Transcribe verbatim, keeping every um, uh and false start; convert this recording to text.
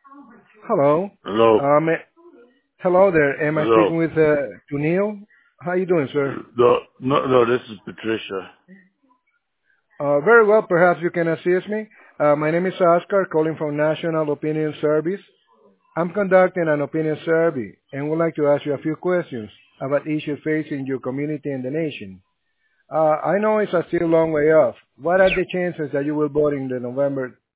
Hello. Hello. Um, eh, hello there. Am I Hello. speaking with uh, to Neil? How you doing, sir? No, no, no, this is Patricia. Uh, very well. Perhaps you can assist me. Uh, my name is Oscar, calling from National Opinion Service. I'm conducting an opinion survey and would like to ask you a few questions about issues facing your community and the nation. Uh, I know it's a still long way off. What are the chances that you will vote in the November